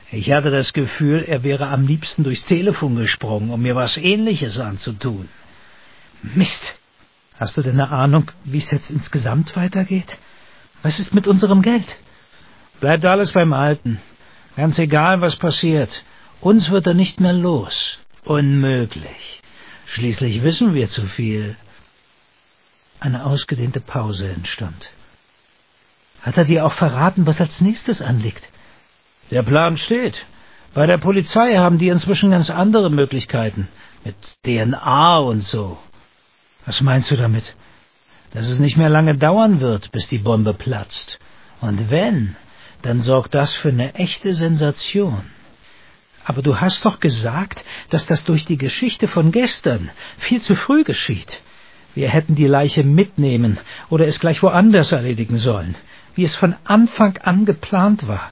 Ich hatte das Gefühl, er wäre am liebsten durchs Telefon gesprungen, um mir was Ähnliches anzutun. Mist! Hast du denn eine Ahnung, wie es jetzt insgesamt weitergeht? Was ist mit unserem Geld? Bleibt alles beim Alten. Ganz egal, was passiert. Uns wird er nicht mehr los. Unmöglich. Schließlich wissen wir zu viel. Eine ausgedehnte Pause entstand. Hat er dir auch verraten, was als nächstes anliegt? Der Plan steht. Bei der Polizei haben die inzwischen ganz andere Möglichkeiten. Mit DNA und so. Was meinst du damit? Dass es nicht mehr lange dauern wird, bis die Bombe platzt. Und wenn, dann sorgt das für eine echte Sensation. Aber du hast doch gesagt, dass das durch die Geschichte von gestern viel zu früh geschieht. Wir hätten die Leiche mitnehmen oder es gleich woanders erledigen sollen, wie es von Anfang an geplant war.